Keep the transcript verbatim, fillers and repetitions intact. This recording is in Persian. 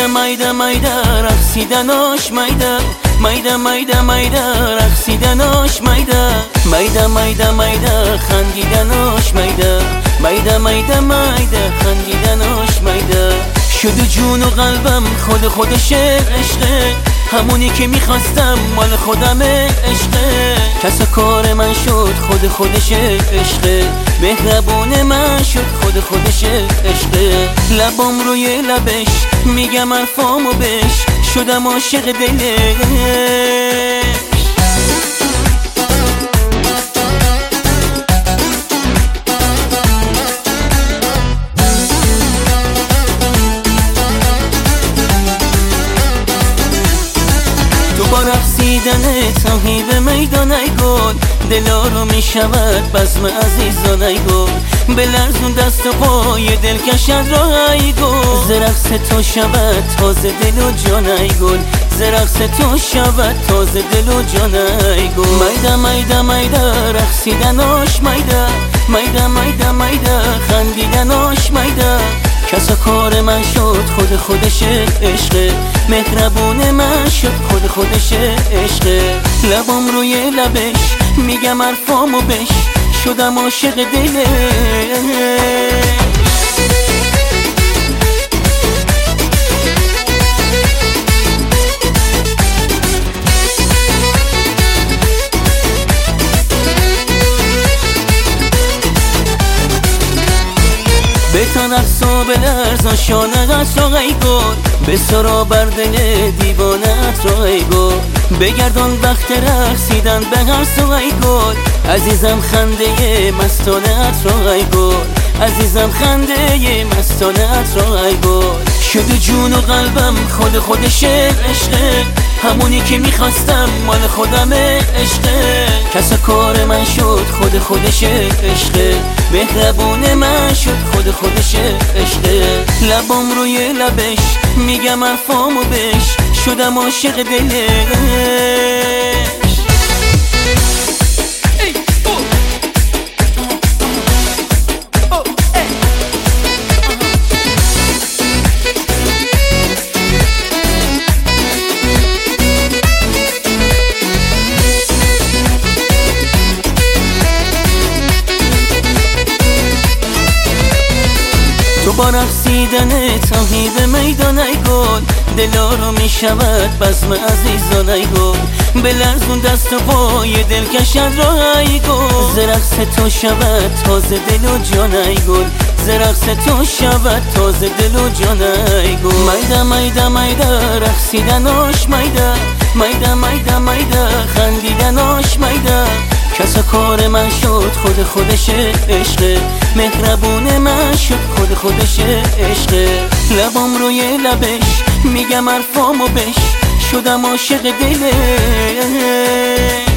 مایده مایده مایده رقصیدناش مایده مایده مایده مایده رقصیدناش مایده مایده مایده مایده خندیدناش مایده مایده مایده مایده خندیدناش مایده شده جون و قلبم خود خودشه عشقه همونی که میخواستم مال خودمه عشقه کس کار من شد خود خودشه عشقه مهربون من شد خود خودشه عشقه لبام روی لبش میگم حرفامو بش شدم عاشق دلش با رقصیدن تاهی به میدان ای گل دلا رو میشود بزم عزیزان ای گل بلرزون دست و پای دل کشد را ای گل ز رقص تو شود تازه دل و جان ای گل ز رقص تو شود تازه دل و جان ای گل میده میده میده رقصیدناش میده میده میده میده خندیدناش میده کسا کار من شد خود خودشه عشقه مهربون من شد خود خودشه عشقه لبام روی لبش میگم حرفامو بش شدم عاشق دلش به تنقص و به لرزان شانه‌ات را ای گل به سرا بر دل دیوانه‌ات را ای گل بگردان وقت رقصیدن به هر سو ای گل عزیزم خنده مستانه‌ات را ای گل عزیزم خنده مستانه‌ات را ای گل شده جون و قلبم خود خودشه عشقه همونی که میخواستم مال خودمه عشقه کسا کار من شد خود خودشه عشقه مهربون من شد خود خودشه عشقه لبام روی لبش میگم حرفامو بش شدم عاشق دلش تو با رقصیدن تاهی به میدان ای گل دلا رو میشود بزم عزیزان ای گل بلرزون دست و پای دل کشد را ای گل ز رقص تو شود تازه دل و جان ای گل ز رقص تو شود تازه دل و جان ای گل میده میده میده رقصیدناش میده میده میده میده خندیدناش میده کسا کار من شد خود خودشه عشقه مهربون من شد خود خودشه عشقه لبام روی لبش میگم حرفامو بش شدم عاشق دلش